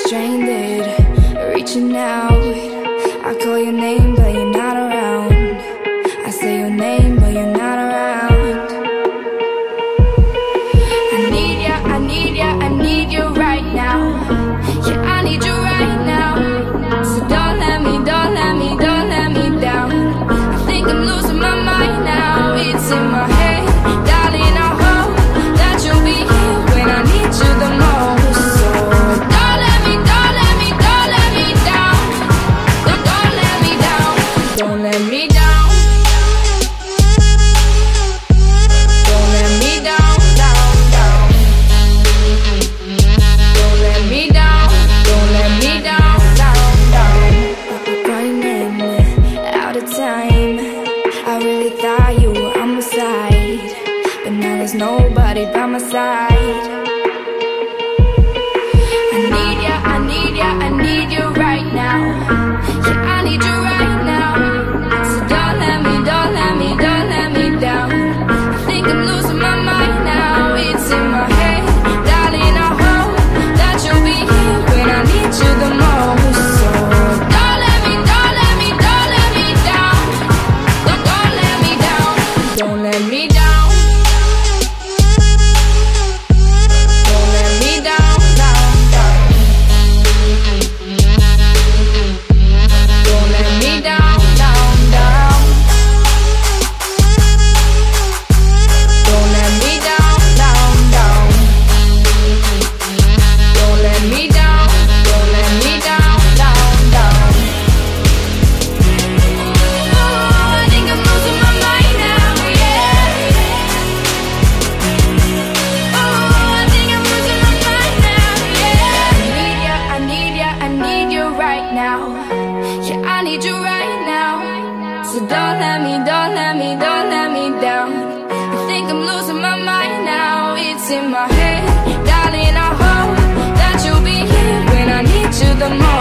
stranded, reaching out. I call your name, but you're not around. I say your name, but you're not around. I need ya, I need ya, I need you right now. Yeah, I need you right now. So don't let me, don't let me, don't let me down. I think I'm losing my mind now. It's in my head, darling, I hope that you'll be here when I need you the most. So don't let me, don't let me, don't let me down. Don't let me down. Don't let me down. Don't let me down, down, down. Don't let me down. Don't let me down, down, down. Running out of time. I really thought you were on my side, but now there's nobody by my side. I need ya, I need ya, I need you right now. Yeah, I need you right now. So don't let me, don't let me, don't let me down. I think I'm losing my mind now. It's in my head, darling, I hope that you'll be here when I need you the most. So don't let me, don't let me, don't let me down. Don't let me down. Don't let me down. Don't let me down, down, down. Don't let me down, down, down. Don't let me down, down, down. Don't let me down, don't let me down, down, down. Oh, I think I'm losing my mind now, yeah. Oh, I think I'm losing my mind now, yeah. I need ya, I need ya, I need you right now. Yeah, I need you right now. So don't let me, don't let me, don't let me down. I think I'm losing my mind now. It's in my head, darling, I hope that you'll be here when I need you the most.